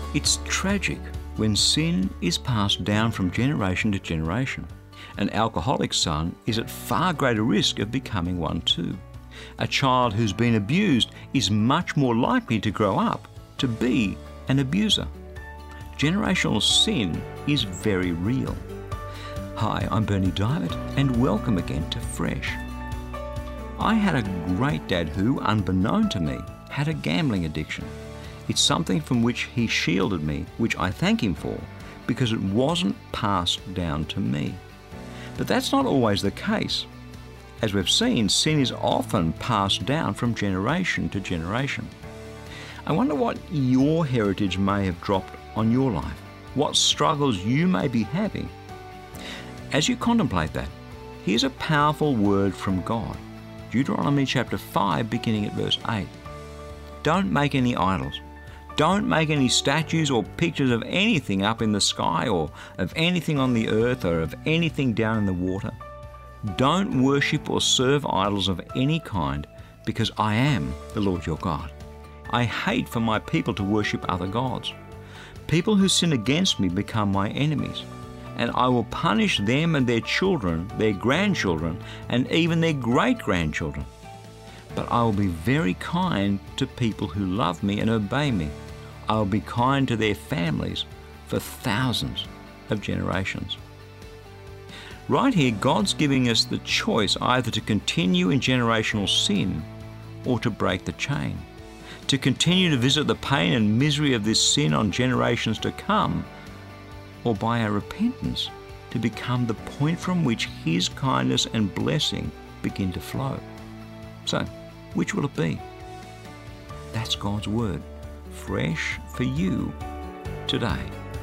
It's tragic when sin is passed down from generation to generation. An alcoholic son is at far greater risk of becoming one too. A child who's been abused is much more likely to grow up to be an abuser. Generational sin is very real. Hi, I'm Berni Dymet, and welcome again to Fresh. I had a great dad who, unbeknown to me, had a gambling addiction. It's something from which he shielded me, which I thank him for, because it wasn't passed down to me. But that's not always the case. As we've seen, sin is often passed down from generation to generation. I wonder what your heritage may have dropped on your life, what struggles you may be having. As you contemplate that, here's a powerful word from God. Deuteronomy chapter 5, beginning at verse 8. Don't make any idols. Don't make any statues or pictures of anything up in the sky or of anything on the earth or of anything down in the water. Don't worship or serve idols of any kind, because I am the Lord your God. I hate for my people to worship other gods. People who sin against me become my enemies, and I will punish them and their children, their grandchildren, and even their great-grandchildren. But I will be very kind to people who love me and obey me. I will be kind to their families for thousands of generations. Right here, God's giving us the choice either to continue in generational sin or to break the chain, to continue to visit the pain and misery of this sin on generations to come, or by our repentance to become the point from which His kindness and blessing begin to flow. So, which will it be? That's God's Word, fresh for you today.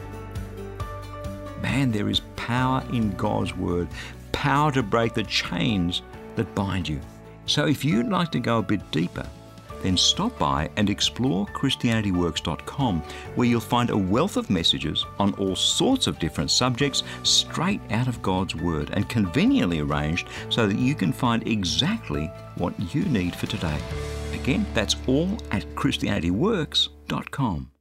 Man, there is power in God's Word, power to break the chains that bind you. So if you'd like to go a bit deeper, then stop by and explore ChristianityWorks.com, where you'll find a wealth of messages on all sorts of different subjects straight out of God's Word and conveniently arranged so that you can find exactly what you need for today. Again, that's all at ChristianityWorks.com.